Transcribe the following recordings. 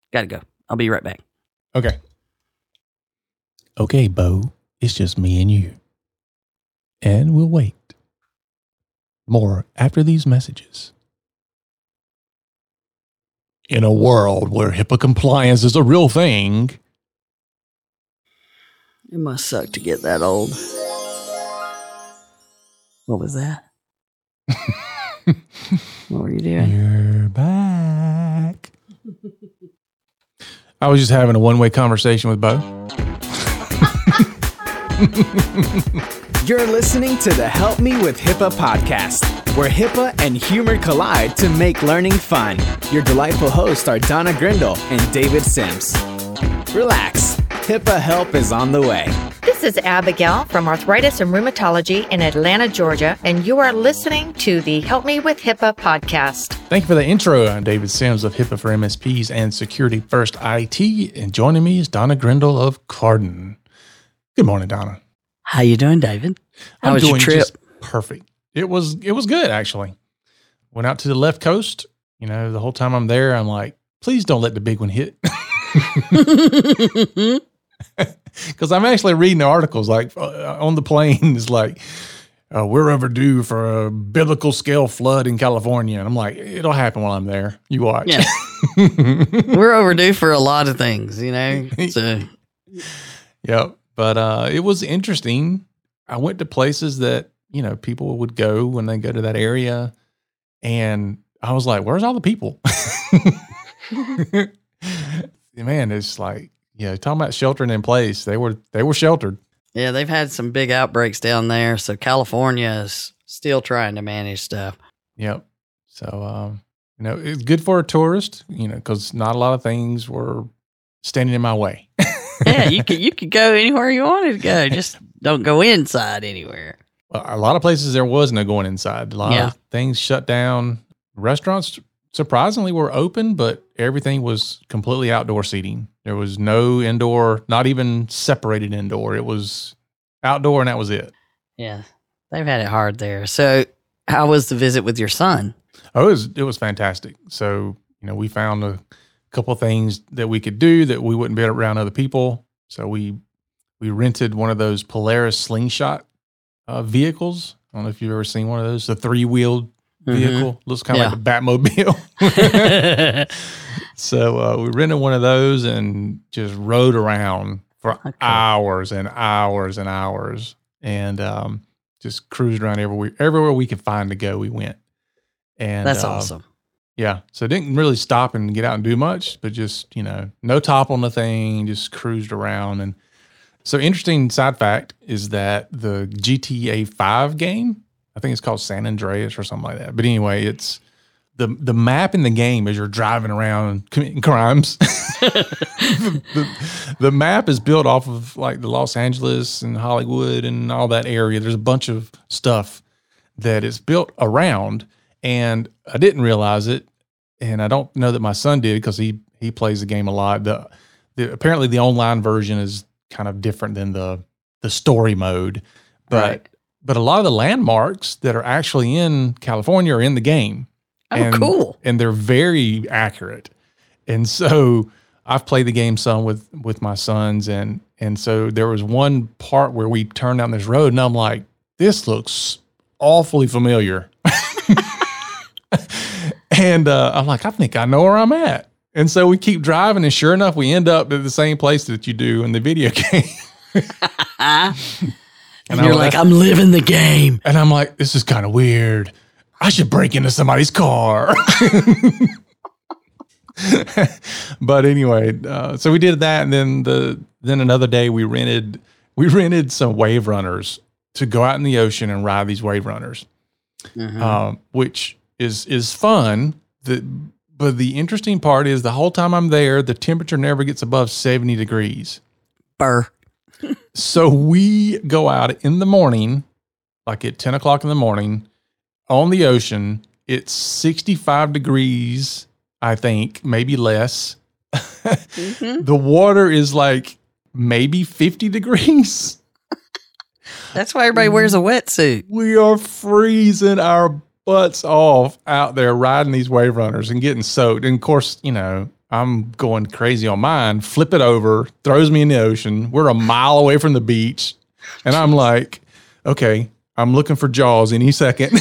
Gotta go. I'll be right back. Okay. Okay, Bo. It's just me and you. And we'll wait. More after these messages. In a world where HIPAA compliance is a real thing. It must suck to get that old. What was that? What were you doing? You're back. I was just having a one-way conversation with Bo. You're listening to the Help Me with HIPAA podcast, where HIPAA and humor collide to make learning fun. Your delightful hosts are Donna Grindle and David Sims. Relax, HIPAA help is on the way. This is Abigail from Arthritis and Rheumatology in Atlanta, Georgia, and you are listening to the Help Me with HIPAA podcast. Thank you for the intro. I'm David Sims of HIPAA for MSPs and Security First IT, and joining me is Donna Grindle of Carden. Good morning, Donna. How you doing, David? How was your trip? Just perfect. It was good, actually. Went out to the left coast. You know, the whole time I'm there, I'm like, please don't let the big one hit. Because I'm actually reading the articles, like on the plane, it's like, we're overdue for a biblical scale flood in California. And I'm like, it'll happen while I'm there. You watch. Yeah. We're overdue for a lot of things, you know? So, yep. But it was interesting. I went to places that, you know, people would go when they go to that area. And I was like, where's all the people? Man, it's like, yeah, talking about sheltering in place. They were sheltered. yeah, they've had some big outbreaks down there. So California is still trying to manage stuff. Yep. So, you know, it's good for a tourist, you know, because not a lot of things were standing in my way. Yeah, you could go anywhere you wanted to go. Just don't go inside anywhere. Well, a lot of places there was no going inside. A lot of things shut down. Restaurants surprisingly were open, but everything was completely outdoor seating. There was no indoor, not even separated indoor. It was outdoor and that was it. Yeah, they've had it hard there. So how was the visit with your son? Oh, it was fantastic. So, you know, we found a couple of things that we could do that we wouldn't be around other people. So we rented one of those Polaris slingshot vehicles. I don't know if you've ever seen one of those, the 3-wheeled vehicle. Looks kind of like a Batmobile. So we rented one of those and just rode around for hours and hours and hours, and just cruised around everywhere we could find to go. We went, and that's awesome. Yeah, so didn't really stop and get out and do much, but just, you know, no top on the thing, just cruised around. And so interesting side fact is that the GTA 5 game, I think it's called San Andreas or something like that. But anyway, it's the map in the game as you're driving around committing crimes. the map is built off of like the Los Angeles and Hollywood and all that area. There's a bunch of stuff that is built around, and I didn't realize it. And I don't know that my son did because he plays the game a lot. Apparently the online version is kind of different than the story mode. But a lot of the landmarks that are actually in California are in the game. Oh, cool. And they're very accurate. And so I've played the game some with my sons. And so there was one part where we turned down this road and I'm like, this looks awfully familiar. And I'm like, I think I know where I'm at. And so we keep driving, and sure enough, we end up at the same place that you do in the video game. And you're like, I'm living the game. And I'm like, this is kind of weird. I should break into somebody's car. But anyway, so we did that, and then another day we rented some wave runners to go out in the ocean and ride these wave runners, which is fun. But the interesting part is the whole time I'm there, the temperature never gets above 70 degrees. Burr. So we go out in the morning, like at 10 o'clock in the morning, on the ocean. It's 65 degrees, I think, maybe less. The water is like maybe 50 degrees. That's why everybody wears a wetsuit. We are freezing our butts off out there riding these wave runners and getting soaked. And of course, you know, I'm going crazy on mine, flip it over, throws me in the ocean. We're a mile away from the beach. And I'm like, okay, I'm looking for Jaws any second.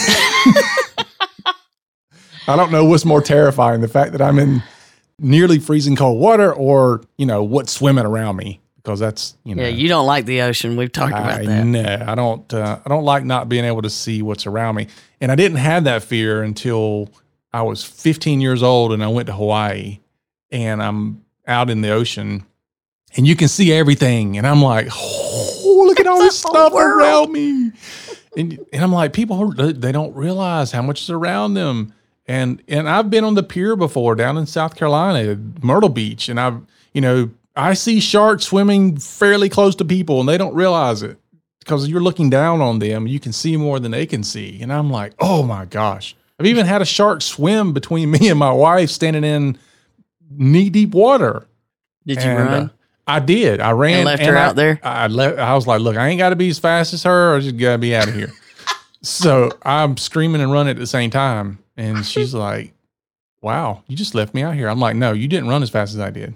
I don't know what's more terrifying, the fact that I'm in nearly freezing cold water or, what's swimming around me, because that's, Yeah, you don't like the ocean. We've talked about that. No, I don't like not being able to see what's around me. And I didn't have that fear until I was 15 years old and I went to Hawaii, and I'm out in the ocean and you can see everything. And I'm like, oh, look at all this stuff around me. And I'm like, people, they don't realize how much is around them. And I've been on the pier before down in South Carolina, Myrtle Beach. And I see sharks swimming fairly close to people and they don't realize it because you're looking down on them. You can see more than they can see. And I'm like, oh my gosh. I've even had a shark swim between me and my wife standing in knee-deep water. Did you run? I did. I ran. And left her out there? I was like, look, I ain't got to be as fast as her. I just got to be out of here. So I'm screaming and running at the same time. And she's like, wow, you just left me out here. I'm like, no, you didn't run as fast as I did.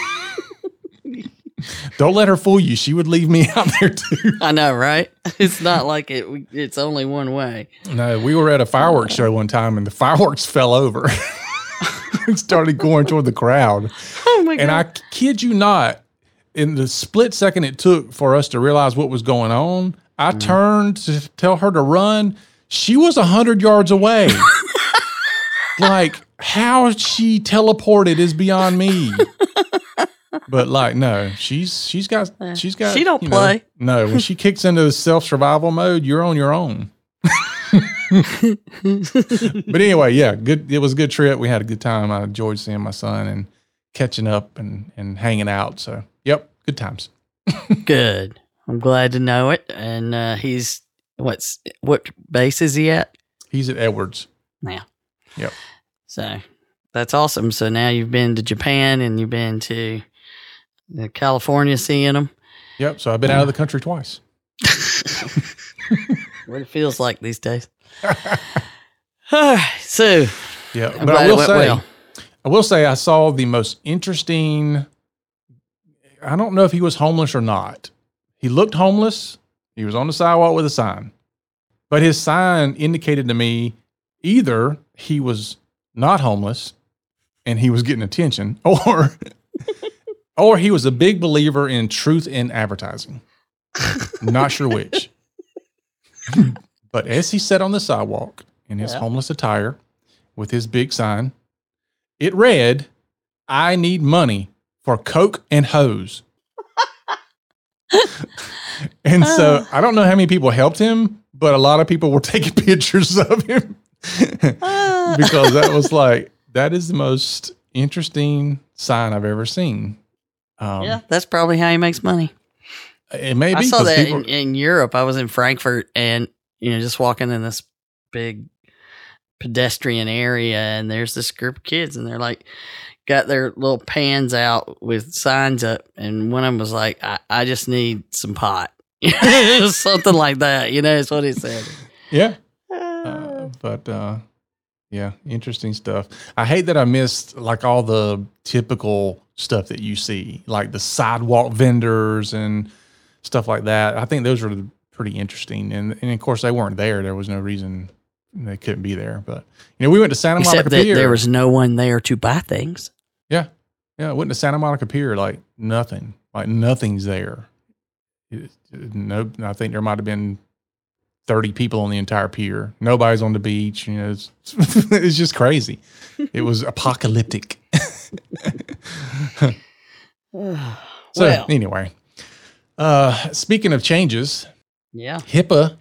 Don't let her fool you. She would leave me out there too. I know, right? It's not like it's only one way. No, we were at a fireworks show one time and the fireworks fell over. It started going toward the crowd. Oh my God. And I kid you not, in the split second it took for us to realize what was going on, I turned to tell her to run. She was 100 yards away. Like, how she teleported is beyond me. But like, no, she's got. She don't play. No, when she kicks into self-survival mode, you're on your own. But anyway, yeah, good. It was a good trip. We had a good time. I enjoyed seeing my son and catching up and hanging out. So, yep, good times. Good. I'm glad to know it. And he's what base is he at? He's at Edwards. Now. Yep. So that's awesome. So now you've been to Japan and you've been to California seeing them. Yep. So I've been out of the country twice. What it feels like these days. So, yeah, I'm but glad it went well. I will say I saw the most interesting. I don't know if he was homeless or not. He looked homeless. He was on the sidewalk with a sign, but his sign indicated to me either he was not homeless and he was getting attention, or he was a big believer in truth in advertising. Not sure which. But as he sat on the sidewalk in his homeless attire with his big sign, it read, "I need money for Coke and hose." And so I don't know how many people helped him, but a lot of people were taking pictures of him because that is the most interesting sign I've ever seen. Yeah, that's probably how he makes money. It may be. I saw that in Europe. I was in Frankfurt and, just walking in this big pedestrian area and there's this group of kids and they're like, got their little pans out with signs up. And one of them was like, I just need some pot. Something like that. Is what he said. Yeah. Yeah, interesting stuff. I hate that I missed like all the typical stuff that you see, like the sidewalk vendors and stuff like that. I think those were pretty interesting. And of course, they weren't there. There was no reason they couldn't be there. But, we went to Santa Monica Pier. There was no one there to buy things. Yeah. Yeah, I went to Santa Monica Pier, like nothing. Like nothing's there. I think there might have been 30 people on the entire pier. Nobody's on the beach. It's just crazy. It was apocalyptic. So anyway, speaking of changes, yeah, HIPAA,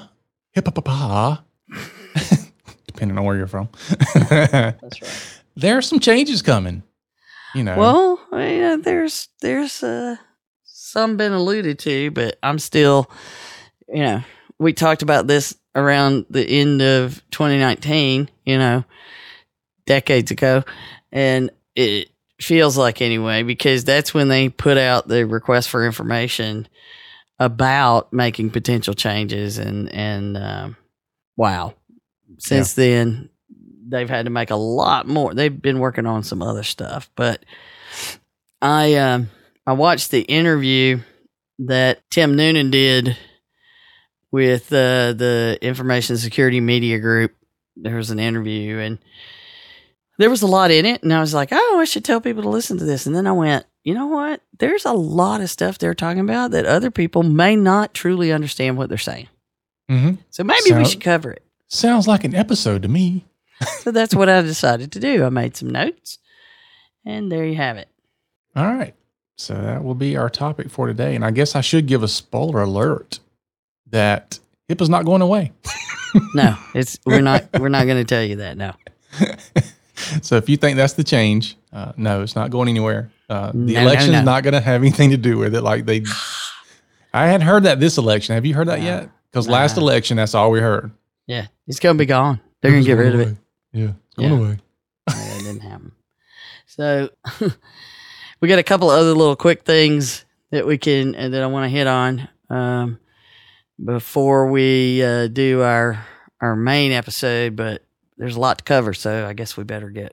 depending on where you're from. That's right. There are some changes coming. Well, there's some been alluded to, but I'm still, we talked about this around the end of 2019, decades ago. And it feels like anyway, because that's when they put out the request for information about making potential changes. And wow. Since then, they've had to make a lot more. They've been working on some other stuff, but I watched the interview that Tim Noonan did with the Information Security Media Group. There was an interview, and there was a lot in it, and I was like, oh, I should tell people to listen to this. And then I went, you know what? There's a lot of stuff they're talking about that other people may not truly understand what they're saying. Mm-hmm. So maybe we should cover it. Sounds like an episode to me. So that's what I decided to do. I made some notes, and there you have it. All right. So that will be our topic for today. And I guess I should give a spoiler alert that HIPAA's not going away. No, we're not going to tell you that. No. So if you think that's the change, no, it's not going anywhere. The election's not going to have anything to do with it. Like I hadn't heard that this election. Have you heard that yet? Because last election, that's all we heard. Yeah, it's going to be gone. They're going to get rid of it. Yeah, it's going away. Yeah, it didn't happen. So we got a couple of other little quick things that that I want to hit on before we do our main episode, but there's a lot to cover, so I guess we better get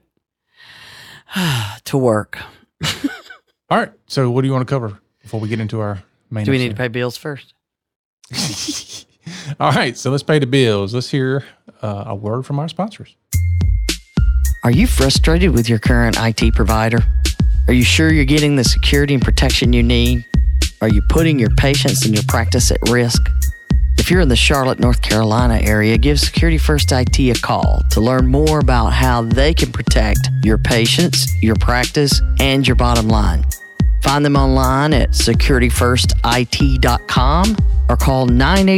to work. All right. So what do you want to cover before we get into our main Do we episode? need to pay bills first? All right. So let's pay the bills. Let's hear a word from our sponsors. Are you frustrated with your current IT provider? Are you sure you're getting the security and protection you need? Are you putting your patients and your practice at risk? If you're in the Charlotte, North Carolina area, give Security First IT a call to learn more about how they can protect your patients, your practice, and your bottom line. Find them online at securityfirstit.com or call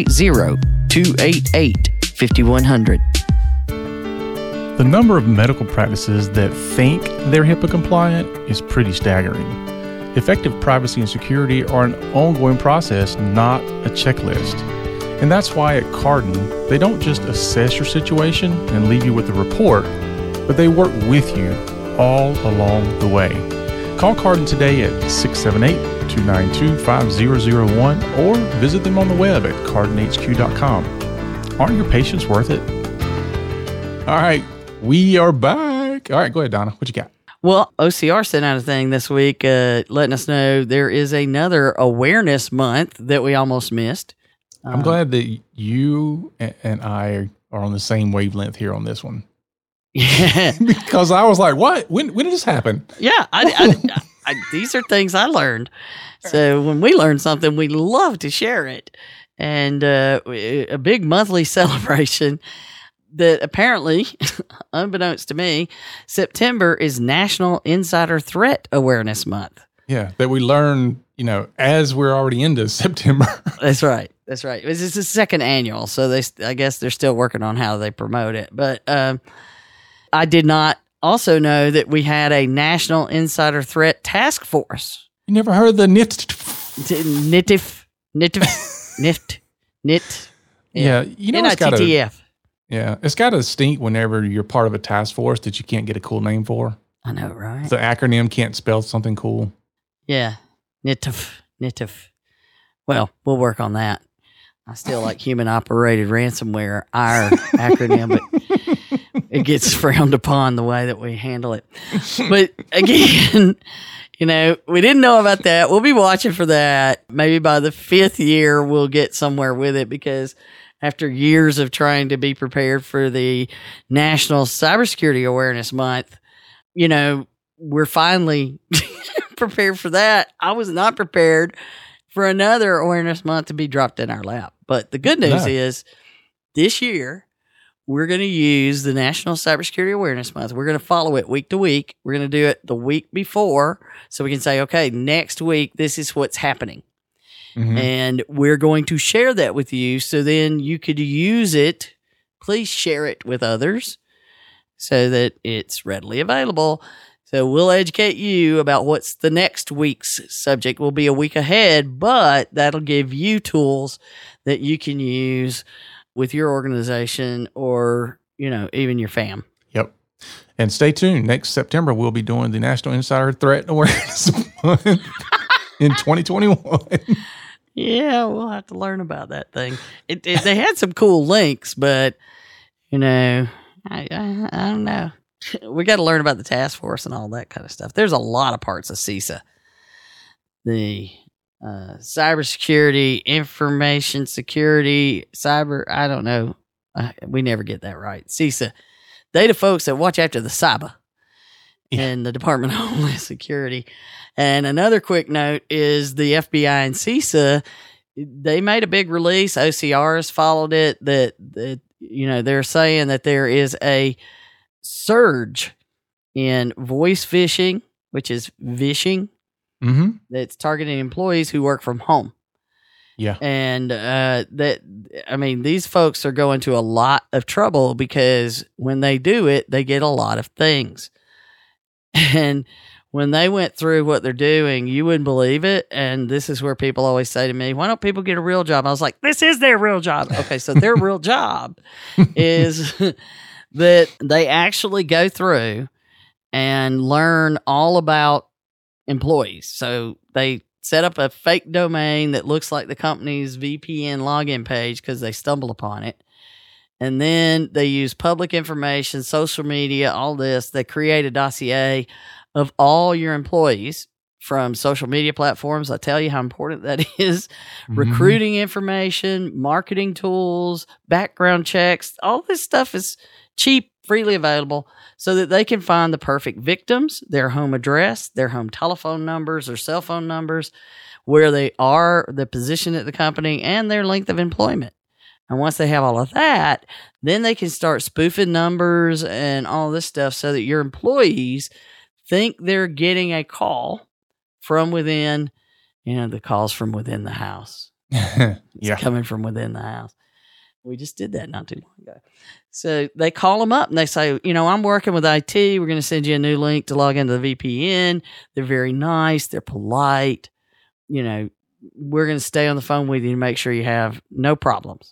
980-288-5100. The number of medical practices that think they're HIPAA compliant is pretty staggering. Effective privacy and security are an ongoing process, not a checklist. And that's why at Cardin, they don't just assess your situation and leave you with a report, but they work with you all along the way. Call Cardin today at 678-292-5001 or visit them on the web at cardinhq.com. Aren't your patients worth it? All right, we are back. All right, go ahead, Donna. What you got? Well, OCR sent out a thing this week letting us know there is another awareness month that we almost missed. I'm glad that you and I are on the same wavelength here on this one. Yeah. Because I was like, what? When did this happen? Yeah. These are things I learned. So when we learn something, we love to share it. And a big monthly celebration that apparently, unbeknownst to me, September is National Insider Threat Awareness Month. Yeah, that we learn, as we're already into September. That's right. It's the second annual, so I guess they're still working on how they promote it. But I did not also know that we had a National Insider Threat Task Force. You never heard of the NIT? Yeah, NITTF. It's got to stink whenever you're part of a task force that you can't get a cool name for. I know, right? The acronym can't spell something cool. Yeah, NITF. Well, we'll work on that. I still like human-operated ransomware, our acronym, but it gets frowned upon the way that we handle it. But again, we didn't know about that. We'll be watching for that. Maybe by the 5th year, we'll get somewhere with it because after years of trying to be prepared for the National Cybersecurity Awareness Month, we're finally prepared for that. I was not prepared for another awareness month to be dropped in our lap. But the good news is this year, we're going to use the National Cybersecurity Awareness Month. We're going to follow it week to week. We're going to do it the week before so we can say, okay, next week, this is what's happening. Mm-hmm. And we're going to share that with you so then you could use it. Please share it with others so that it's readily available. So we'll educate you about what's the next week's subject. We'll be a week ahead, but that'll give you tools that you can use with your organization or, even your fam. Yep. And stay tuned. Next September, we'll be doing the National Insider Threat Awareness Month in 2021. Yeah, we'll have to learn about that thing. They had some cool links, but, I I don't know. We got to learn about the task force and all that kind of stuff. There's a lot of parts of CISA. The cybersecurity, information security, I don't know. We never get that right. CISA. They the folks that watch after the cyber in the Department of Homeland Security. And another quick note is the FBI and CISA, they made a big release. OCRs followed it that they're saying that there is a surge in voice phishing, which is vishing, that's targeting employees who work from home. Yeah. And these folks are going to a lot of trouble because when they do it, they get a lot of things. And when they went through what they're doing, you wouldn't believe it. And this is where people always say to me, why don't people get a real job? I was like, this is their real job. Okay, so their real job is that they actually go through and learn all about employees. So they set up a fake domain that looks like the company's VPN login page because they stumbled upon it. And then they use public information, social media, all this. They create a dossier of all your employees from social media platforms. I tell you how important that is. Recruiting information, marketing tools, background checks. All this stuff is cheap, freely available so that they can find the perfect victims, their home address, their home telephone numbers or cell phone numbers, where they are, the position at the company, and their length of employment. And once they have all of that, then they can start spoofing numbers and all this stuff so that your employees think they're getting a call from within, the calls from within the house. It's coming from within the house. We just did that not too long ago. So they call them up and they say, I'm working with IT. We're going to send you a new link to log into the VPN. They're very nice. They're polite. We're going to stay on the phone with you to make sure you have no problems.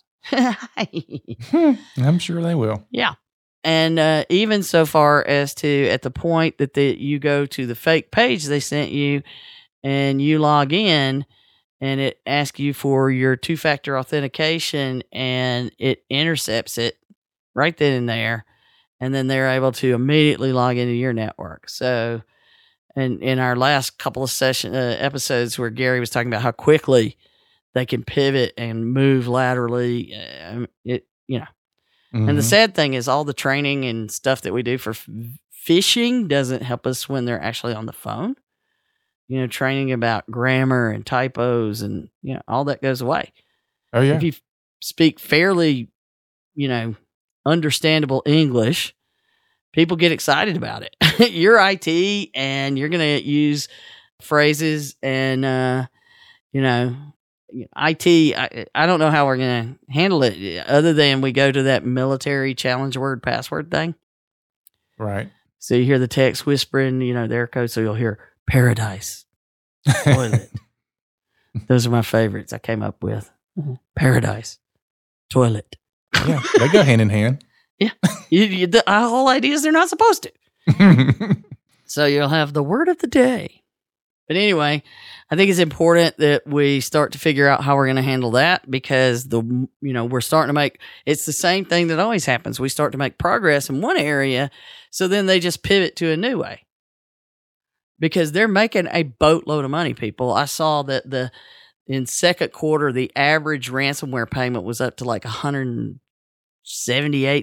I'm sure they will. Yeah. And even so far as to at the point that you go to the fake page they sent you and you log in and it asks you for your two-factor authentication and it intercepts it right then and there. And then they're able to immediately log into your network. So, and in our last couple of episodes where Gary was talking about how quickly they can pivot and move laterally, And the sad thing is all the training and stuff that we do for phishing doesn't help us when they're actually on the phone. Training about grammar and typos and, all that goes away. Oh, yeah. If you speak fairly, understandable English, people get excited about it. You're IT and you're going to use phrases and, IT, I don't know how we're going to handle it other than we go to that military challenge word password thing. Right. So you hear the text whispering, their code. So you'll hear paradise, toilet. Those are my favorites I came up with. Paradise, toilet. Yeah, they go hand in hand. Yeah. The whole idea is they're not supposed to. So you'll have the word of the day. But anyway, I think it's important that we start to figure out how we're going to handle that because we're starting to make, it's the same thing that always happens. We start to make progress in one area. So then they just pivot to a new way because they're making a boatload of money, people. I saw that in second quarter, the average ransomware payment was up to like $178,000,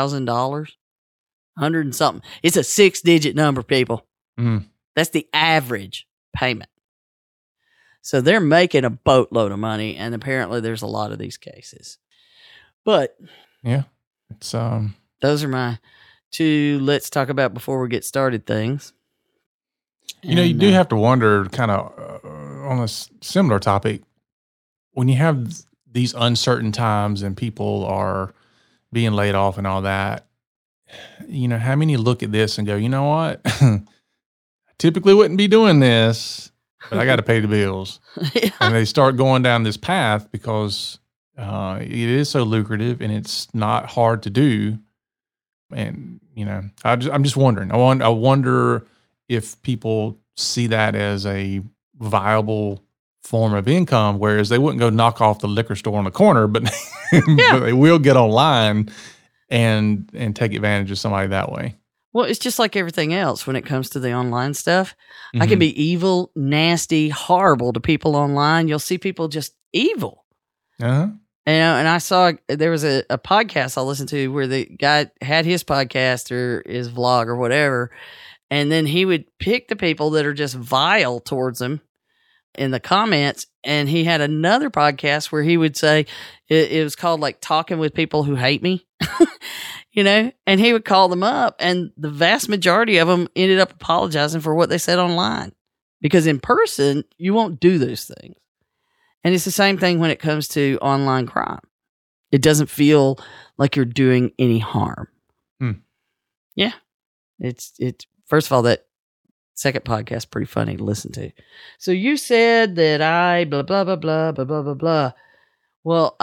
100 and something. It's a 6-digit number, people. That's the average payment. So they're making a boatload of money, and apparently there's a lot of these cases. But yeah, it's those are my two let's talk about before we get started things. You do have to wonder, kind of on a similar topic, when you have these uncertain times and people are being laid off and all that, how many look at this and go, you know what? I typically wouldn't be doing this, but I got to pay the bills. Yeah. And they start going down this path because it is so lucrative and it's not hard to do. And, I'm just wondering. I wonder if people see that as a viable form of income, whereas they wouldn't go knock off the liquor store on the corner, but, but they will get online and take advantage of somebody that way. Well, it's just like everything else when it comes to the online stuff. I can be evil, nasty, horrible to people online. You'll see people just evil. Uh-huh. And I saw there was a podcast I listened to where the guy had his podcast or his vlog or whatever, and then he would pick the people that are just vile towards him in the comments. And he had another podcast where he would say it was called like Talking with People Who Hate Me. You know, and he would call them up, and the vast majority of them ended up apologizing for what they said online, because in person, you won't do those things. And it's the same thing when it comes to online crime. It doesn't feel like you're doing any harm. Yeah. It's first of all, that second podcast pretty funny to listen to. So you said that I blah, blah, blah, blah, blah, blah, blah, blah. Well,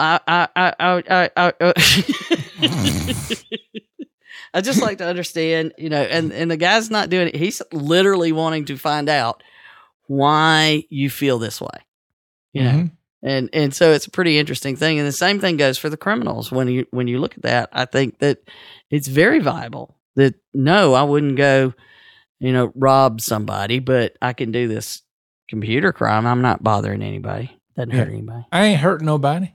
I just like to understand, you know, and the guy's not doing it. He's literally wanting to find out why you feel this way, you know, and so it's a pretty interesting thing. And the same thing goes for the criminals. When you look at that, I think that it's very viable that no, I wouldn't go, you know, rob somebody, but I can do this computer crime. I'm not bothering anybody. Doesn't hurt anybody. I ain't hurting nobody.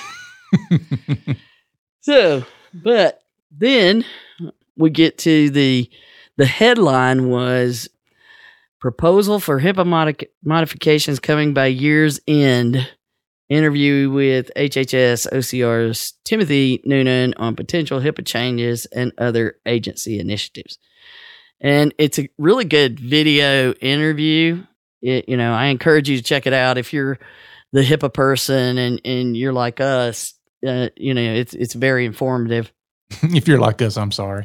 So, but then we get to the headline was proposal for HIPAA modifications coming by year's end. Interview with HHS OCR's Timothy Noonan on potential HIPAA changes and other agency initiatives. And it's a really good video interview. You know, I encourage you to check it out if you're the HIPAA person and you're like us. You know, it's very informative. If you're like us, I'm sorry.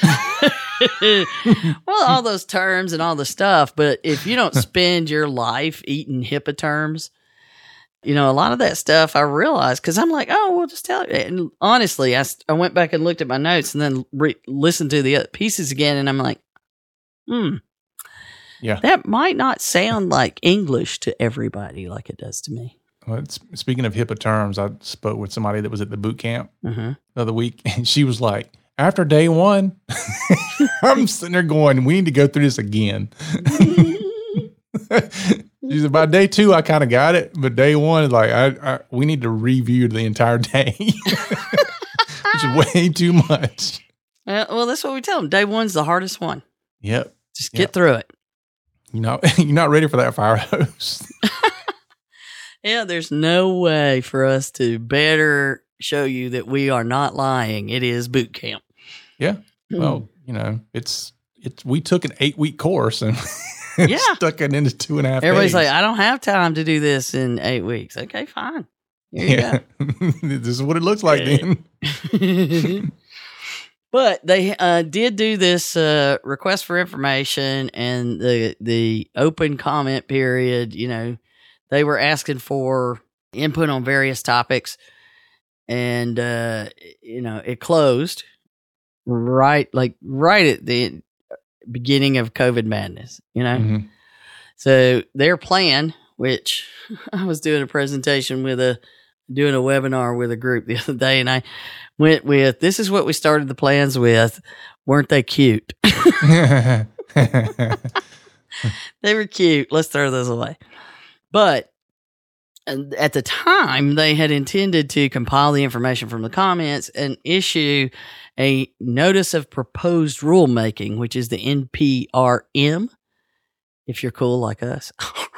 Well, all those terms and all the stuff, but if you don't spend your life eating HIPAA terms, you know, a lot of that stuff I realized, because I'm like, oh, we'll just tell you. And honestly, I went back and looked at my notes and then listened to the other pieces again, and I'm like, yeah, that might not sound like English to everybody like it does to me. Well, speaking of HIPAA terms, I spoke with somebody that was at the boot camp the other week, and she was like, after day one, I'm sitting there going, we need to go through this again. She said, by day two, I kind of got it, but day one is like, we need to review the entire day. Which is way too much. Well, that's what we tell them. Day one's the hardest one. Yep. Just get through it. You're not ready for that fire hose. Yeah, there's no way for us to better show you that we are not lying. It is boot camp. Yeah. Well, you know, we took an 8-week course and stuck it into 2.5 Everybody's days. like, I don't have time to do this in 8 weeks. Okay, fine. Here you go. This is what it looks like then. But they did do this request for information and the open comment period. You know, they were asking for input on various topics, and you know, it closed right at the beginning of COVID madness. You know, so their plan, which I was doing a presentation doing a webinar with a group the other day, and I went with, this is what we started the plans with. Weren't they cute? They were cute. Let's throw those away. But at the time, they had intended to compile the information from the comments and issue a notice of proposed rulemaking, which is the NPRM, if you're cool like us.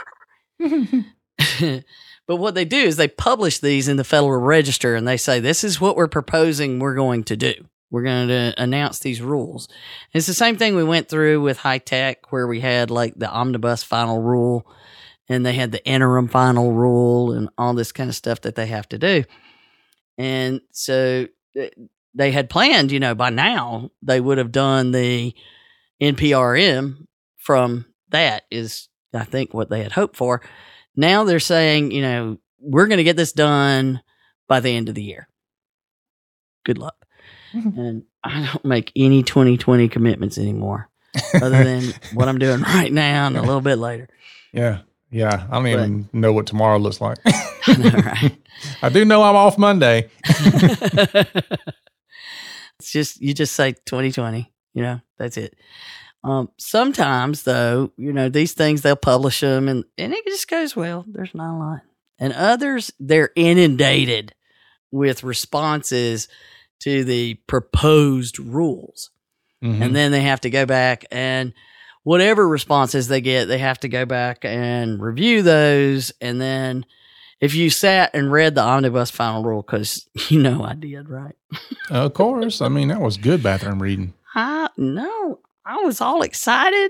But what they do is they publish these in the Federal Register, and they say, this is what we're proposing we're going to do. We're going to announce these rules. And it's the same thing we went through with high tech, where we had like the omnibus final rule, and they had the interim final rule and all this kind of stuff that they have to do. And so they had planned, you know, by now they would have done the NPRM from that is, I think, what they had hoped for. Now they're saying, you know, we're going to get this done by the end of the year. Good luck. And I don't make any 2020 commitments anymore other than what I'm doing right now and a little bit later. Yeah. Yeah. I don't even know what tomorrow looks like. I know, right? I do know I'm off Monday. It's just, you just say 2020, that's it. Sometimes though, these things, they'll publish them and it just goes, well, there's not a lot. And others, they're inundated with responses to the proposed rules. Mm-hmm. And then they have to go back and whatever responses they get, they have to go back and review those. And then if you sat and read the omnibus final rule, because I did, right? Of course. I mean, that was good bathroom reading. No, I was all excited.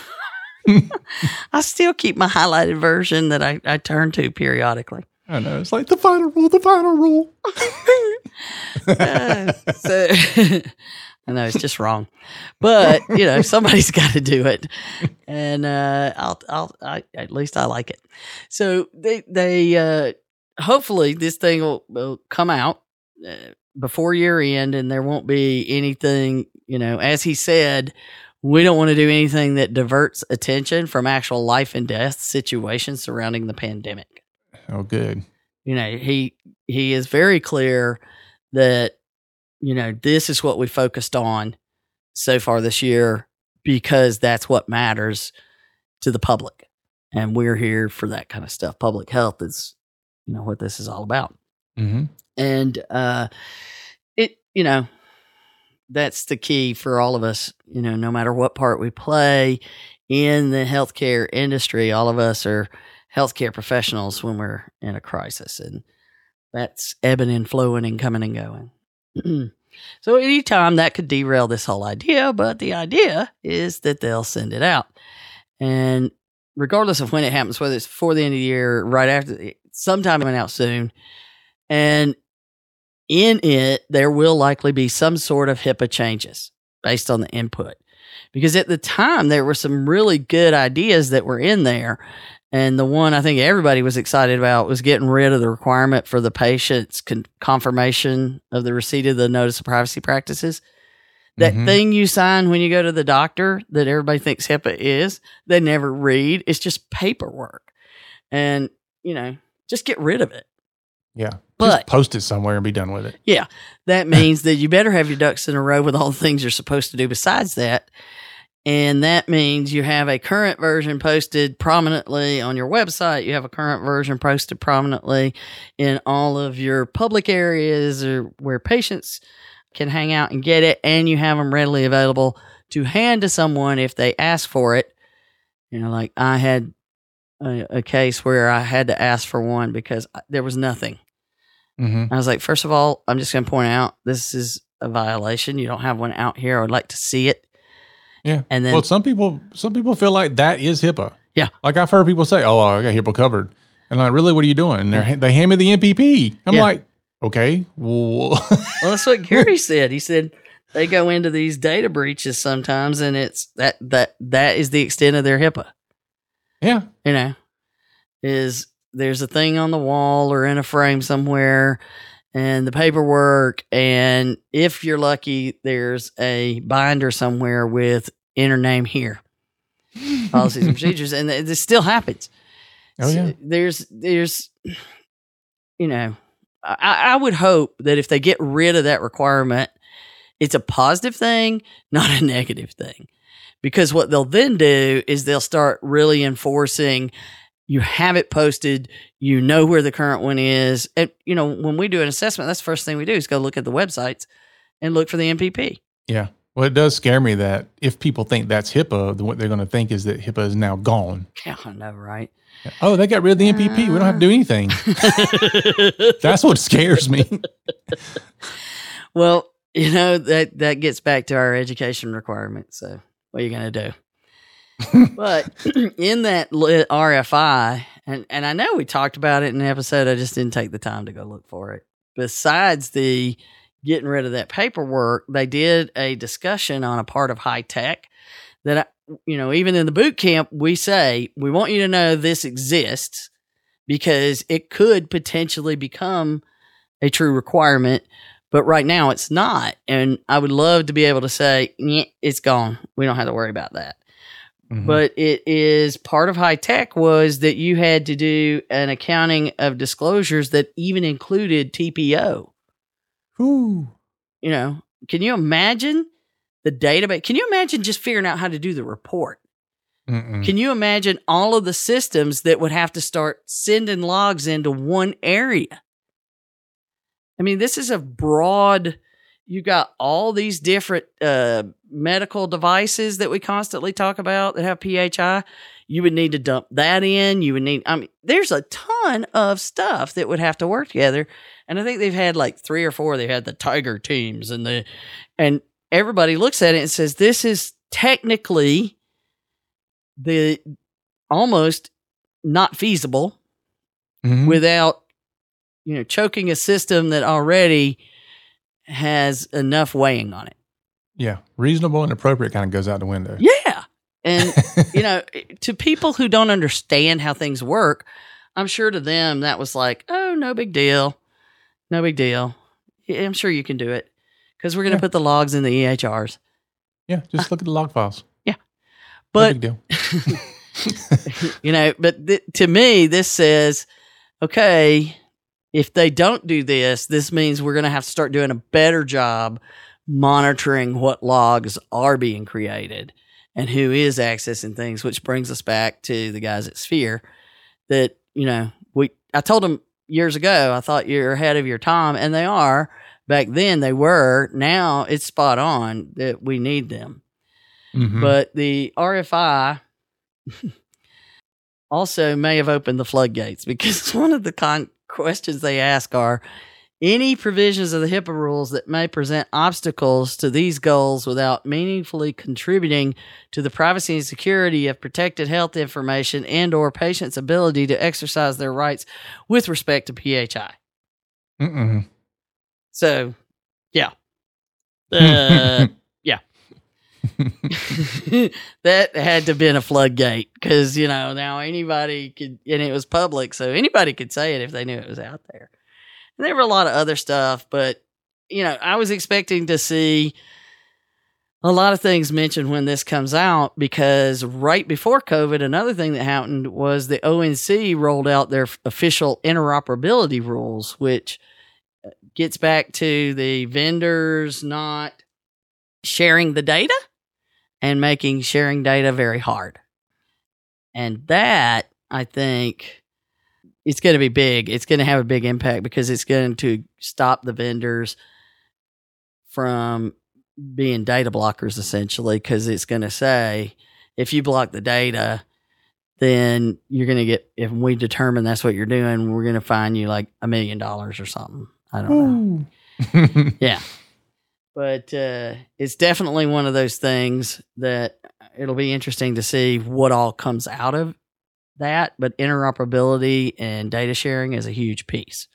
I still keep my highlighted version that I turn to periodically. I know. It's like the final rule. So I know it's just wrong, but somebody's got to do it, and I at least I like it. So they hopefully this thing will come out before year end, and there won't be anything. As he said, we don't want to do anything that diverts attention from actual life and death situations surrounding the pandemic. Oh, good. He is very clear that. This is what we focused on so far this year because that's what matters to the public. And we're here for that kind of stuff. Public health is, what this is all about. Mm-hmm. And that's the key for all of us, no matter what part we play in the healthcare industry, all of us are healthcare professionals when we're in a crisis. And that's ebbing and flowing and coming and going. So anytime that could derail this whole idea, but the idea is that they'll send it out. And regardless of when it happens, whether it's before the end of the year, right after, sometime coming out soon. And in it, there will likely be some sort of HIPAA changes based on the input. Because at the time, there were some really good ideas that were in there. And the one I think everybody was excited about was getting rid of the requirement for the patient's confirmation of the receipt of the notice of privacy practices. That thing you sign when you go to the doctor that everybody thinks HIPAA is, they never read. It's just paperwork. And, just get rid of it. Yeah. Just post it somewhere and be done with it. Yeah. That means that you better have your ducks in a row with all the things you're supposed to do besides that. And that means you have a current version posted prominently on your website. You have a current version posted prominently in all of your public areas or where patients can hang out and get it. And you have them readily available to hand to someone if they ask for it. Like I had a case where I had to ask for one because there was nothing. Mm-hmm. I was like, first of all, I'm just going to point out this is a violation. You don't have one out here. I would like to see it. Yeah. And then, some people feel like that is HIPAA. Yeah. Like I've heard people say, oh, I got HIPAA covered. And I'm like, really, what are you doing? And they hand me the MPP. I'm like, okay. Well, that's what Gary said. He said they go into these data breaches sometimes and it's that is the extent of their HIPAA. Yeah. Is there's a thing on the wall or in a frame somewhere and the paperwork. And if you're lucky, there's a binder somewhere with enter name here, policies and procedures. And this still happens. Oh, yeah. So there's, I would hope that if they get rid of that requirement, it's a positive thing, not a negative thing. Because what they'll then do is they'll start really enforcing, you have it posted, where the current one is. And, when we do an assessment, that's the first thing we do is go look at the websites and look for the MPP. Yeah. Well, it does scare me that if people think that's HIPAA, what they're going to think is that HIPAA is now gone. Yeah, I know, right? Oh, they got rid of the MPP. We don't have to do anything. That's what scares me. Well, that gets back to our education requirements. So what are you going to do? But in that RFI, and I know we talked about it in an episode, I just didn't take the time to go look for it. Besides the getting rid of that paperwork, they did a discussion on a part of high tech that, even in the boot camp, we say, we want you to know this exists because it could potentially become a true requirement. But right now it's not. And I would love to be able to say, it's gone. We don't have to worry about that. Mm-hmm. But it is part of high tech was that you had to do an accounting of disclosures that even included TPO. Ooh. can you imagine the database? Can you imagine just figuring out how to do the report? Mm-mm. Can you imagine all of the systems that would have to start sending logs into one area? I mean, this is a broad, you got all these different medical devices that we constantly talk about that have PHI. You would need to dump that in. You would need, I mean, there's a ton of stuff that would have to work together. And I think they've had like 3 or 4. They've had the Tiger teams and everybody looks at it and says, this is technically the almost not feasible without, choking a system that already has enough weighing on it. Yeah. Reasonable and appropriate kind of goes out the window. Yeah. And, to people who don't understand how things work, I'm sure to them that was like, oh, no big deal. No big deal. Yeah, I'm sure you can do it because we're going to put the logs in the EHRs. Yeah. Just look at the log files. Yeah. No But, big deal. to me, this says, okay, if they don't do this, this means we're going to have to start doing a better job monitoring what logs are being created and who is accessing things, which brings us back to the guys at Sphere that, I told them years ago, I thought you're ahead of your time, and they are. Back then they were. Now it's spot on that we need them. Mm-hmm. But the RFI also may have opened the floodgates because one of the questions they ask are, any provisions of the HIPAA rules that may present obstacles to these goals without meaningfully contributing to the privacy and security of protected health information and or patients' ability to exercise their rights with respect to PHI. Mm-mm. So, yeah. Yeah. That had to have been a floodgate because, now anybody could, and it was public, so anybody could say it if they knew it was out there. And there were a lot of other stuff, but, I was expecting to see a lot of things mentioned when this comes out because right before COVID, another thing that happened was the ONC rolled out their official interoperability rules, which gets back to the vendors not sharing the data and making sharing data very hard. And that, I think, it's going to be big. It's going to have a big impact because it's going to stop the vendors from being data blockers, essentially, because it's going to say, if you block the data, then you're going to get, if we determine that's what you're doing, we're going to fine you like $1 million or something. I don't know. Yeah. But it's definitely one of those things that it'll be interesting to see what all comes out of that. But interoperability and data sharing is a huge piece.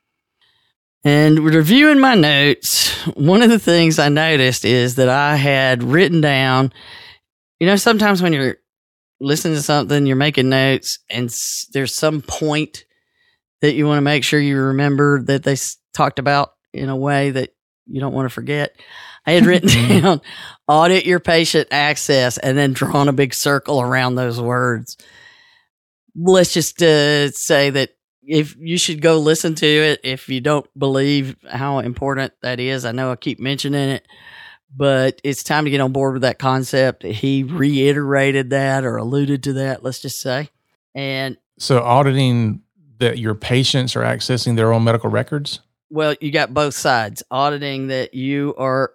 And reviewing my notes, one of the things I noticed is that I had written down, sometimes when you're listening to something, you're making notes and there's some point that you want to make sure you remember that they talked about in a way that you don't want to forget. I had written down audit your patient access and then drawn a big circle around those words. Let's just say that if you should go listen to it, if you don't believe how important that is. I know I keep mentioning it, but it's time to get on board with that concept. He reiterated that or alluded to that, let's just say. And so auditing that your patients are accessing their own medical records? Well, you got both sides. Auditing that you are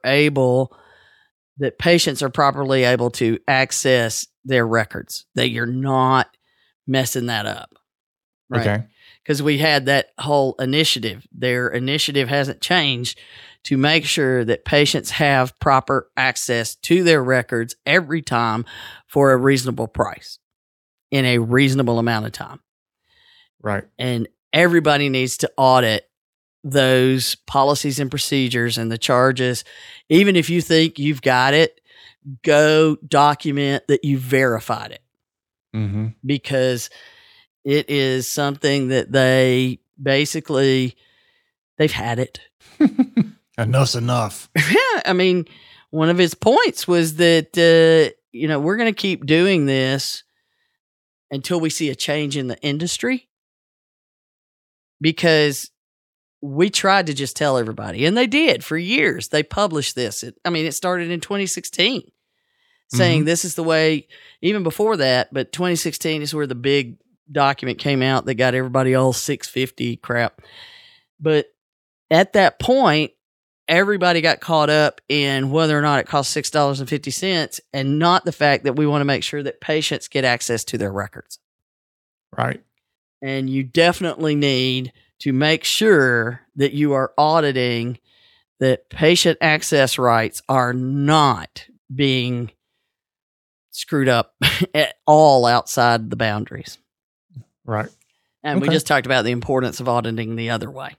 that patients are properly able to access their records, that you're not messing that up. Right? Okay. Because we had that whole initiative. Their initiative hasn't changed to make sure that patients have proper access to their records every time for a reasonable price in a reasonable amount of time. Right. And everybody needs to audit those policies and procedures and the charges. Even if you think you've got it, go document that you verified it. Mm-hmm. Because it is something that they basically, they've had it. Enough's enough. Yeah. I mean, one of his points was that, we're going to keep doing this until we see a change in the industry. Because we tried to just tell everybody, and they did for years. They published this. It started in 2016 saying this is the way, even before that, but 2016 is where the big document came out that got everybody all 650 crap. But at that point, everybody got caught up in whether or not it costs $6.50 and not the fact that we want to make sure that patients get access to their records. Right. And you definitely need to make sure that you are auditing that patient access rights are not being screwed up at all outside the boundaries. Right. And we just talked about the importance of auditing the other way.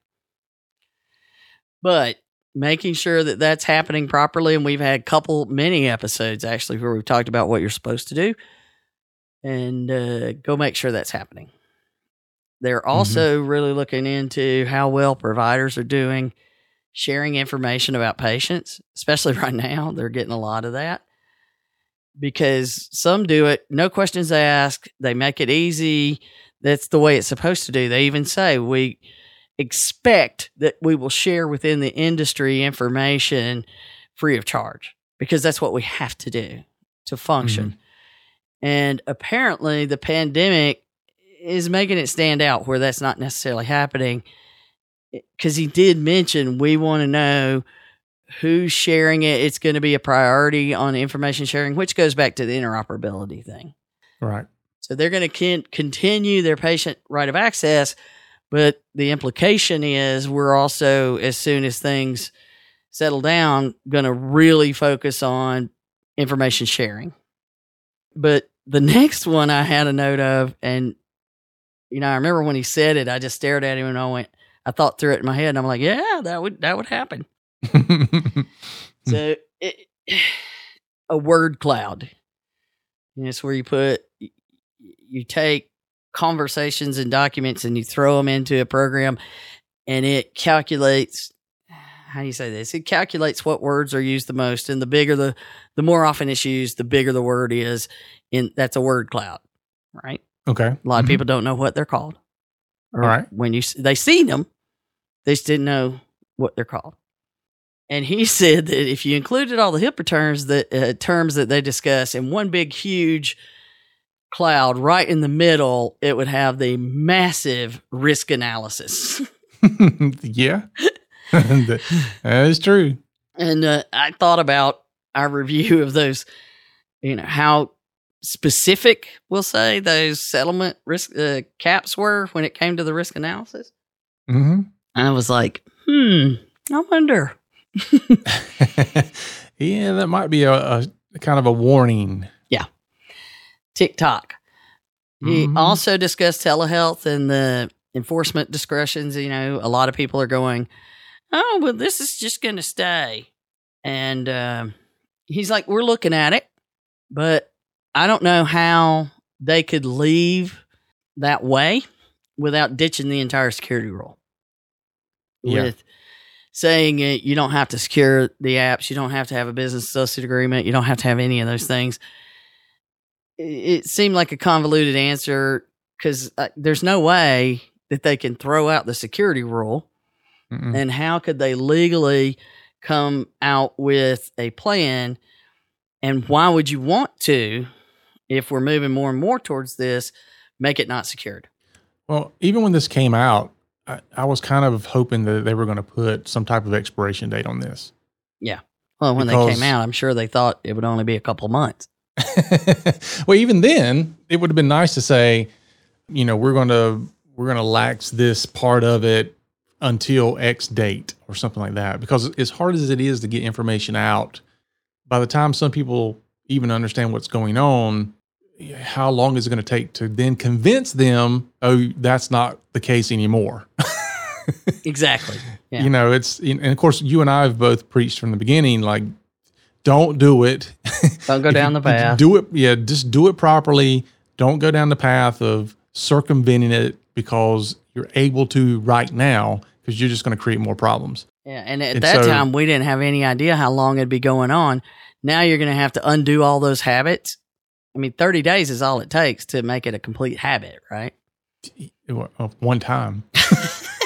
But making sure that that's happening properly, and we've had many episodes actually where we've talked about what you're supposed to do, and go make sure that's happening. They're also really looking into how well providers are doing sharing information about patients, especially right now. They're getting a lot of that because some do it, no questions asked. They make it easy. That's the way it's supposed to do. They even say we expect that we will share within the industry information free of charge because that's what we have to do to function. And apparently the pandemic is making it stand out where that's not necessarily happening, because he did mention we want to know who's sharing it. It's going to be a priority on information sharing, which goes back to the interoperability thing. Right. So they're going to continue their patient right of access, but the implication is we're also, as soon as things settle down, going to really focus on information sharing. But the next one I had a note of, and I remember when he said it, I just stared at him and I thought through it in my head, and I'm like, yeah, that would happen. So a word cloud. It's where you take conversations and documents and you throw them into a program, and it calculates, how do you say this? It calculates what words are used the most, and the more often it's used, the bigger the word is. That's a word cloud, right? Okay. A lot of people don't know what they're called. All right. When they see them, they just didn't know what they're called. And he said that if you included all the HIPAA terms that they discuss in one big, huge cloud right in the middle, it would have the massive risk analysis. Yeah, that is true. And I thought about our review of those, how specific, we'll say, those settlement risk caps were when it came to the risk analysis. I was like, I wonder. Yeah, that might be a kind of a warning. Yeah. TikTok. He also discussed telehealth and the enforcement discretions. A lot of people are going, oh, well, this is just going to stay. And he's like, we're looking at it, but I don't know how they could leave that way without ditching the entire security rule. Yeah. With saying you don't have to secure the apps, you don't have to have a business associate agreement, you don't have to have any of those things. It seemed like a convoluted answer because there's no way that they can throw out the security rule. And how could they legally come out with a plan? And why would you want to, if we're moving more and more towards this, make it not secured? Well, even when this came out, I was kind of hoping that they were going to put some type of expiration date on this. Yeah. Well, when they came out, I'm sure they thought it would only be a couple months. Well, even then, it would have been nice to say, we're going to lax this part of it until X date or something like that. Because as hard as it is to get information out, by the time some people even understand what's going on, how long is it going to take to then convince them, oh, that's not the case anymore? Exactly. Yeah. And of course, you and I have both preached from the beginning, like, don't do it. Don't go down the path. Do it. Yeah. Just do it properly. Don't go down the path of circumventing it because you're able to right now, because you're just going to create more problems. Yeah. And at that time, we didn't have any idea how long it'd be going on. Now you're going to have to undo all those habits. 30 days is all it takes to make it a complete habit, right? One time.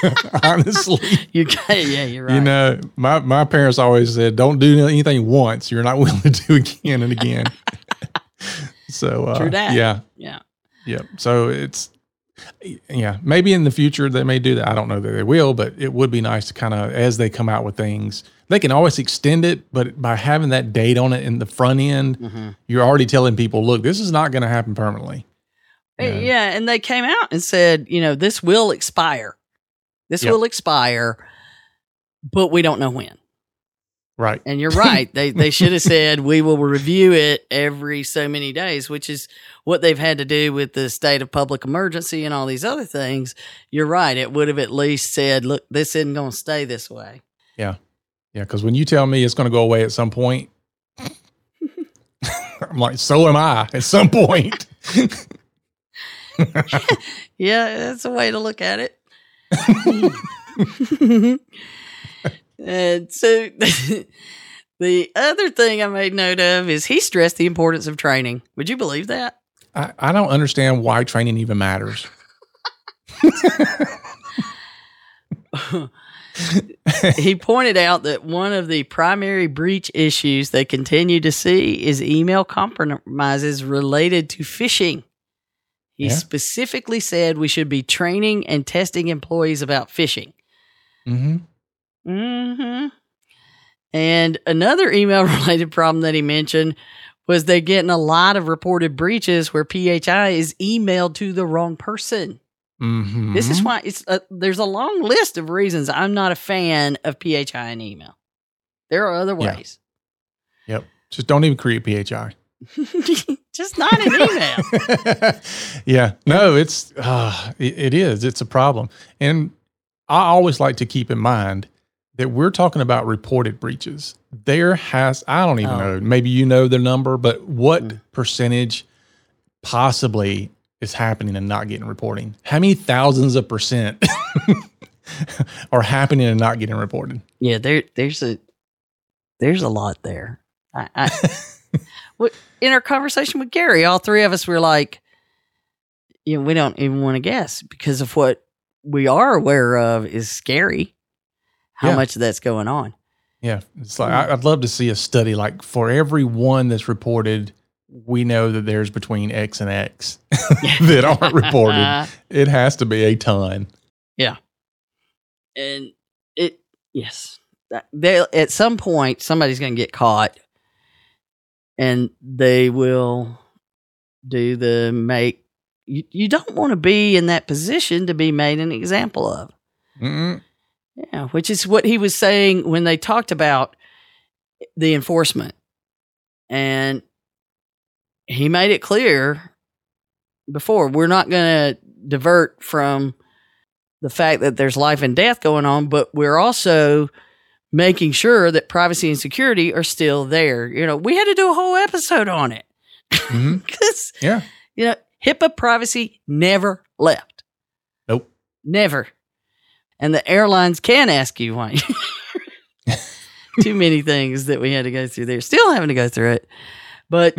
Honestly. You're right. You know, my parents always said, don't do anything once you're not willing to do again and again. So, True that. yeah. Yeah. So maybe in the future they may do that. I don't know that they will, but it would be nice to kind of, as they come out with things, they can always extend it, but by having that date on it in the front end, you're already telling people, look, this is not going to happen permanently. Yeah. And they came out and said, this will expire. This will expire, but we don't know when. Right. And you're right. They should have said, we will review it every so many days, which is what they've had to do with the state of public emergency and all these other things. You're right. It would have at least said, look, this isn't going to stay this way. Yeah. Yeah. Because when you tell me it's going to go away at some point, I'm like, so am I at some point. Yeah, that's a way to look at it. And so the other thing I made note of is he stressed the importance of training. Would you believe that? I don't understand why training even matters. He pointed out that one of the primary breach issues they continue to see is email compromises related to phishing. He specifically said we should be training and testing employees about phishing. And another email-related problem that he mentioned was they're getting a lot of reported breaches where PHI is emailed to the wrong person. This is why there's a long list of reasons I'm not a fan of PHI in email. There are other ways. Yep. Just don't even create PHI. Just not an email. Yeah. No, it is. It's a problem. And I always like to keep in mind that we're talking about reported breaches. I don't even know, maybe you know the number, but what percentage possibly is happening and not getting reporting? How many thousands of percent are happening and not getting reported? Yeah, there's a lot there. In our conversation with Gary, all three of us were like, we don't even want to guess because of what we are aware of is scary. How much of that's going on. Yeah. It's like, I'd love to see a study like for every one that's reported, we know that there's between X and X that aren't reported. It has to be a ton. Yeah. And at some point, somebody's going to get caught and they will do you don't want to be in that position to be made an example of. Yeah, which is what he was saying when they talked about the enforcement. And he made it clear before, we're not going to divert from the fact that there's life and death going on, but we're also making sure that privacy and security are still there. We had to do a whole episode on it. Because, HIPAA privacy never left. Nope. Never. And the airlines can ask you why. Too many things that we had to go through there. Still having to go through it. But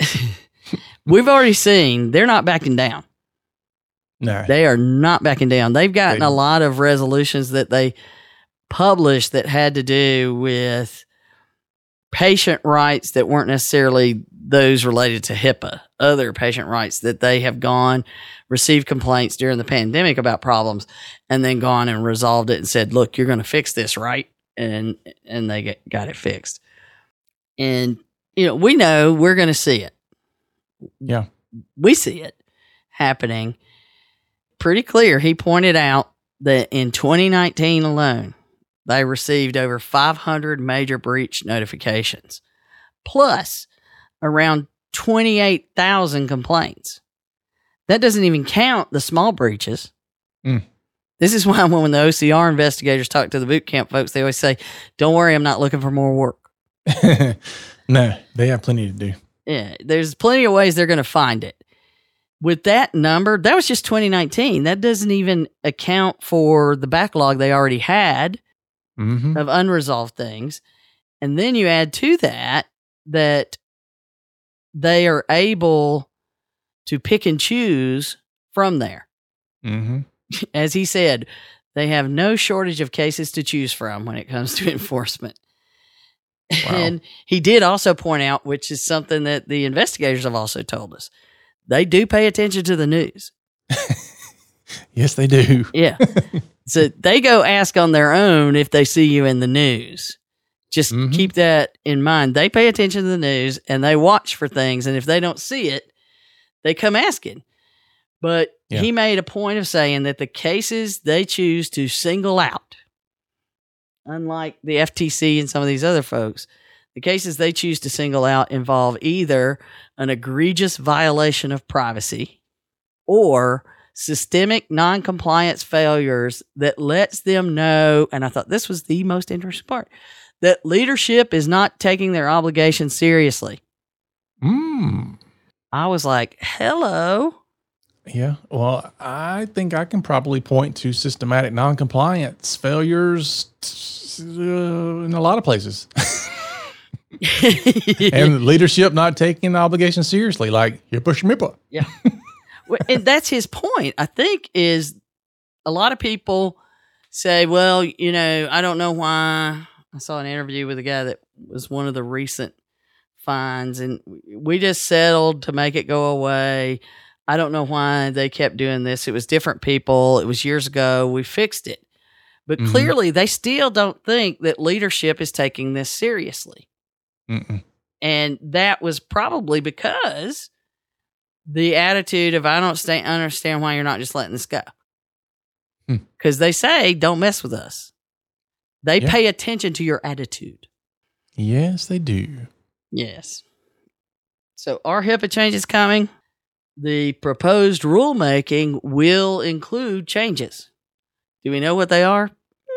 we've already seen they're not backing down. No. They are not backing down. They've gotten a lot of resolutions that they published that had to do with patient rights that weren't necessarily those related to HIPAA. Other patient rights that they have received complaints during the pandemic about problems, and then gone and resolved it and said, look, you're going to fix this, right? And they got it fixed. And, we know we're going to see it. Yeah. We see it happening pretty clear. He pointed out that in 2019 alone, they received over 500 major breach notifications, plus around 28,000 complaints. That doesn't even count the small breaches. This is why when the OCR investigators talk to the boot camp folks, they always say, don't worry, I'm not looking for more work. No, they have plenty to do. Yeah, there's plenty of ways they're going to find it. With that number, that was just 2019. That doesn't even account for the backlog they already had of unresolved things. And then you add to that they are able to pick and choose from there. As he said, they have no shortage of cases to choose from when it comes to enforcement. Wow. And he did also point out, which is something that the investigators have also told us, they do pay attention to the news. Yes, they do. Yeah. So they go ask on their own if they see you in the news. Just keep that in mind. They pay attention to the news and they watch for things. And if they don't see it, they come asking. But he made a point of saying that the cases they choose to single out, unlike the FTC and some of these other folks, the cases they choose to single out involve either an egregious violation of privacy or systemic noncompliance failures that lets them know, and I thought this was the most interesting part, that leadership is not taking their obligations seriously. I was like, hello. Yeah. Well, I think I can probably point to systematic noncompliance failures in a lot of places. And leadership not taking the obligation seriously, like HIPAA schmippa. Yeah. Well, and that's his point, I think, is a lot of people say, well, you know, I don't know why. I saw an interview with a guy that was one of the recent fines, and we just settled to make it go away. I don't know why they kept doing this. It was different people. It was years ago. We fixed it. But clearly, they still don't think that leadership is taking this seriously. And that was probably because the attitude of, I don't understand why you're not just letting this go. Because they say, don't mess with us. They pay attention to your attitude. Yes, they do. Yes. So our HIPAA change is coming. The proposed rulemaking will include changes. Do we know what they are?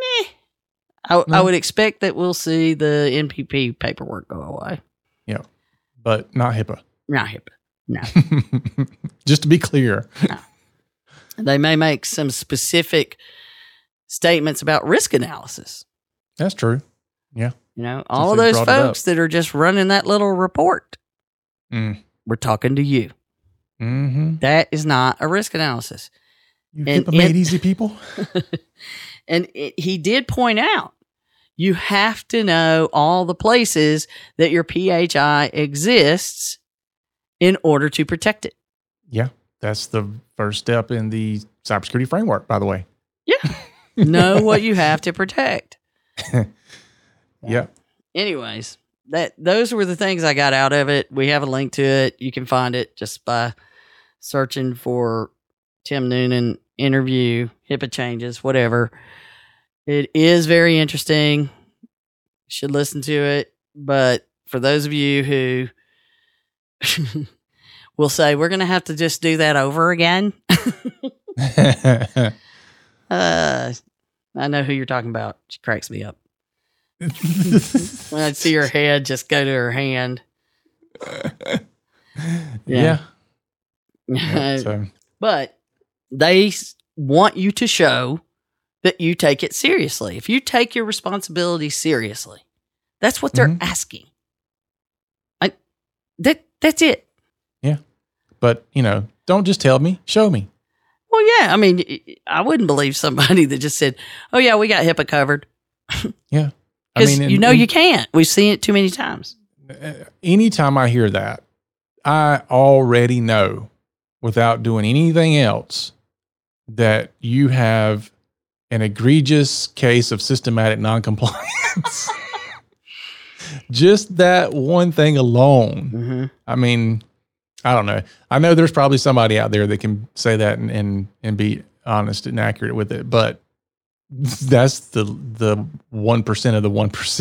No. I would expect that we'll see the NPP paperwork go away. Yeah, but not HIPAA. Not HIPAA. No. Just to be clear. No. They may make some specific statements about risk analysis. That's true. Yeah. You know, all of those folks that are just running that little report, we're talking to you. That is not a risk analysis. You HIPAA made easy people. And he did point out, you have to know all the places that your PHI exists in order to protect it. Yeah, that's the first step in the cybersecurity framework, by the way. Yeah. Know what you have to protect. Yeah. Anyways, those were the things I got out of it. We have a link to it. You can find it just by searching for Tim Noonan interview, HIPAA changes, whatever. It is very interesting. You should listen to it. But for those of you who will say, we're going to have to just do that over again. I know who you're talking about. She cracks me up. When I see her head just go to her hand. Yeah. But they want you to show that you take it seriously. If you take your responsibility seriously, that's what they're asking. That's it. Yeah. But, you know, don't just tell me, show me. Well, yeah. I mean, I wouldn't believe somebody that just said, oh, yeah, we got HIPAA covered. Yeah. Because you can't. We've seen it too many times. Anytime I hear that, I already know without doing anything else that you have an egregious case of systematic noncompliance. Just that one thing alone. I mean, I don't know. I know there's probably somebody out there that can say that and be honest and accurate with it, but that's the 1% of the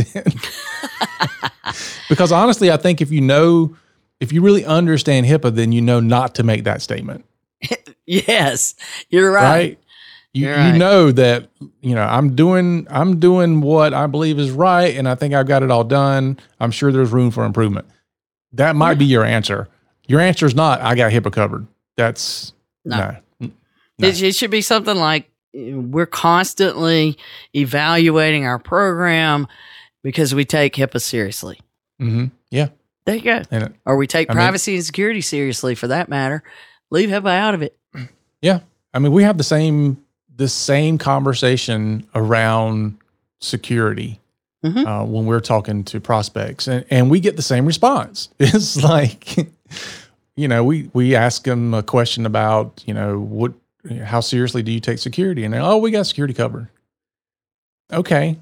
1%. Because honestly, I think if you really understand HIPAA, then you know not to make that statement. Yes, you're right. You know that, you know, I'm doing what I believe is right, and I think I've got it all done. I'm sure there's room for improvement. That might be your answer. Your answer is not, I got HIPAA covered. That's no. It should be something like, we're constantly evaluating our program because we take HIPAA seriously. Yeah. There you go. Or we take privacy and security seriously, for that matter. Leave HIPAA out of it. Yeah. I mean, we have the same the same conversation around security when we're talking to prospects, and we get the same response. It's like, we ask them a question about, how seriously do you take security? And they're, oh, we got security covered. Okay.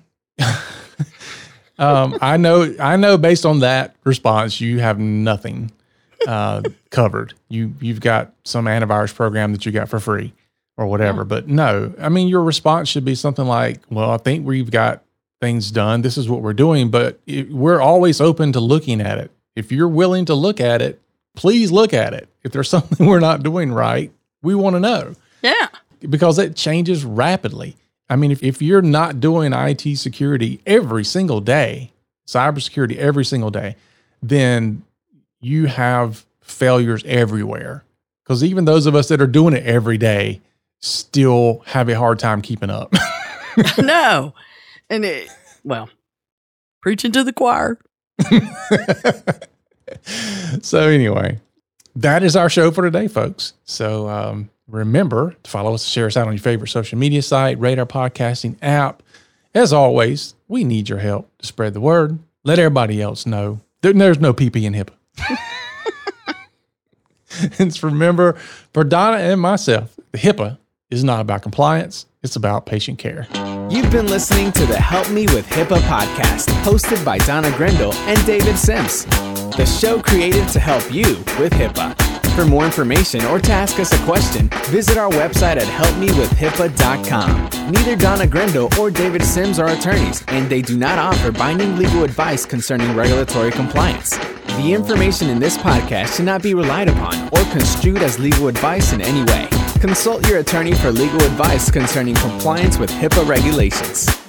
I know based on that response, you have nothing covered. You've got some antivirus program that you got for free or whatever. But no, I mean, your response should be something like, well, I think we've got things done. This is what we're doing, but we're always open to looking at it. If you're willing to look at it, please look at it. If there's something we're not doing right, we want to know. Yeah. Because it changes rapidly. I mean, if you're not doing IT security every single day, cybersecurity every single day, then you have failures everywhere. Because even those of us that are doing it every day still have a hard time keeping up. No. And preaching to the choir. So anyway, that is our show for today, folks. So remember to follow us, share us out on your favorite social media site, rate our podcasting app. As always, we need your help to spread the word. Let everybody else know. There's no PP in HIPAA. And remember, for Donna and myself, the HIPAA is not about compliance. It's about patient care. You've been listening to the Help Me with HIPAA podcast, hosted by Donna Grindle and David Sims. The show created to help you with HIPAA. For more information or to ask us a question, visit our website at helpmewithhipaa.com. Neither Donna Grindle or David Sims are attorneys, and they do not offer binding legal advice concerning regulatory compliance. The information in this podcast should not be relied upon or construed as legal advice in any way. Consult your attorney for legal advice concerning compliance with HIPAA regulations.